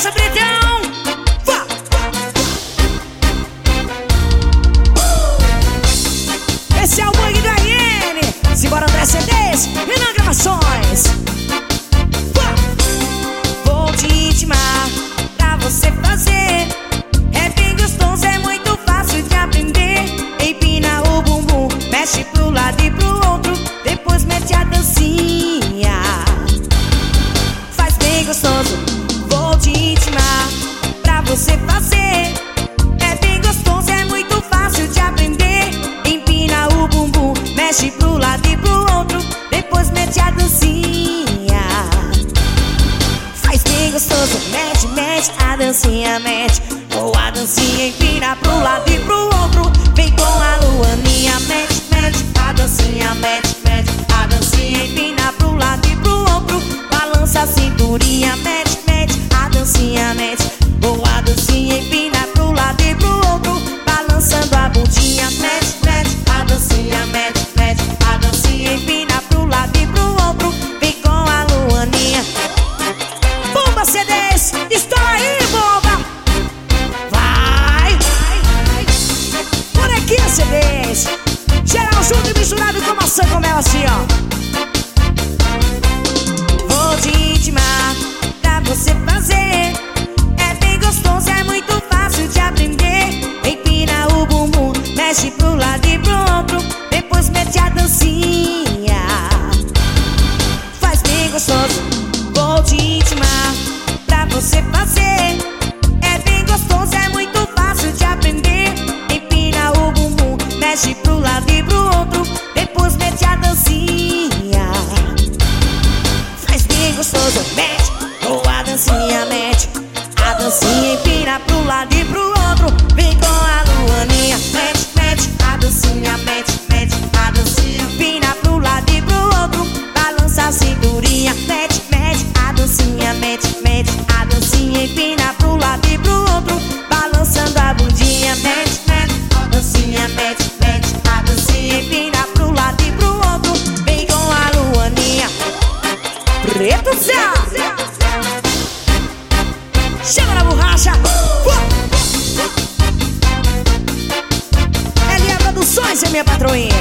beleza, Britão? Vá! Esse é o bug do RN. Simbora, André CDs e não gravações. Vá! Vou te intimar pra você fazer. É bem gostoso, é muito fácil de aprender. Empina o bumbum, mexe pro lado e pro outro, depois mete a dancinha. Faz bem gostoso, vou te intimar pra você fazer. É bem gostoso, é muito fácil de aprender. Empina o bumbum, mexe pro lado e pro outro, depois mete a dancinha. Faz bem gostoso, mete, mete a dancinha, mete. Ou a dancinha, empina pro lado e pro outro, vem com a luaninha, mete, mete a dancinha, mete, mete a dancinha, empina pro lado e pro outro, balança a cinturinha, mete, mete a dancinha, mete. Ou a dancinha, empina pro lado e pro outro, balançando a bundinha, mete, mete a dancinha, mete, mete a dancinha, empina pro lado e pro outro, vem com a luaninha. Bomba CDs, estoura aí, bomba! Vai! Por aqui, CDs, geral junto e misturado com maçã com mel assim, ó. Vou te intimar pra você fazer. É bem gostoso, é muito fácil de aprender. Empina o bumbum, mexe pro lado e pro outro, depois mete a dancinha. Faz bem gostoso, vou te intimar pra você fazer. É bem gostoso, é muito fácil de aprender. Empina o bumbum, mexe pro lado e pro outro, depois mete a dancinha. Faz bem gostoso, mete, ou a dancinha, mete. A dancinha, empina pro lado e pro outro, vem com a luaninha, mete, mete a dancinha, mete, mete a dancinha, empina pro lado e pro outro, balança a cinturinha, mete, mete a dancinha, mete, mete a dancinha, empina pro lado e pro outro, balançando a bundinha, mete, mete a dancinha, mete, mete a dancinha, empina pro lado e pro outro, vem com a luaninha. Preto Zé, chega na borracha. Elia Produções é minha patroinha.